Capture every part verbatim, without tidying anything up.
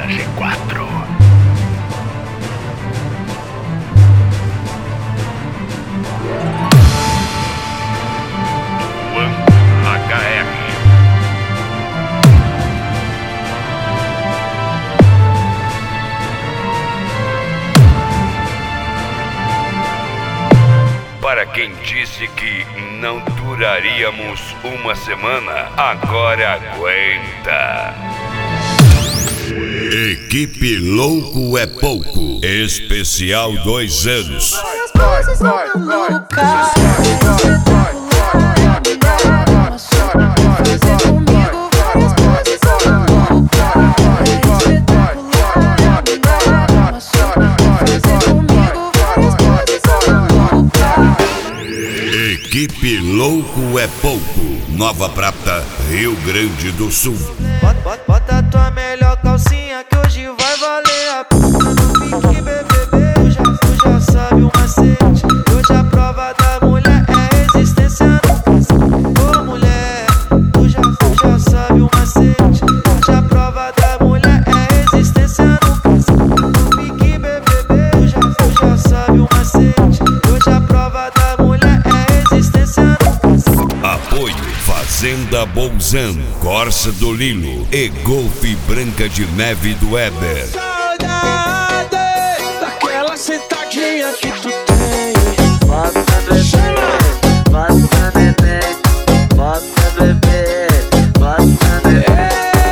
G quatro. One H R. Para quem disse que não duraríamos uma semana, agora aguenta. Equipe Louco é Pouco, especial dois anos. Equipe Louco é Pouco, Nova Prata, Rio Grande do Sul. Bota, bota, bota tua melhor calcinha que hoje vai valer a pena. No pique, bebê, tu já, tu já sabe o macete. Hoje a prova da mulher é resistência no cacete. Ô mulher, tu já, tu já sabe o macete. Hoje a prova da mulher é resistência no cacete. No pique, bebê, tu já, tu já sabe o macete. Hoje a prova da mulher é resistência no cacete. Apoio Fazenda Bolzan, Corsa do Lilo e Golfe Branca de Neve do Weber. Saudade daquela sentadinha que tu tem. Bota bebê, bota neném, bota bebê, bota neném.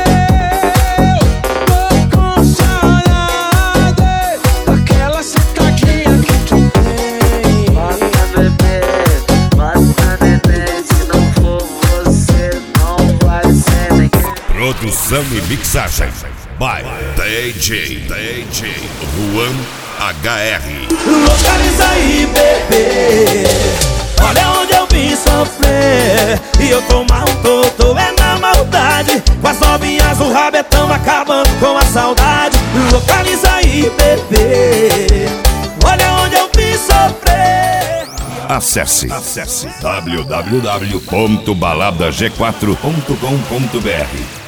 Eu tô com saudade daquela sentadinha que tu tem. Bota bebê, bota neném. Se não for você, não vai ser ninguém. Produção e mixagem by D J D J Juan H R. Localiza aí, bebê. Olha onde eu vim sofrer. E eu tô mal, tô, tô é na maldade. Com as novinhas o rabetão acabando com a saudade. Localiza aí, bebê. Olha onde eu vim sofrer. Acesse, acesse w w w ponto balada g quatro ponto com ponto b r.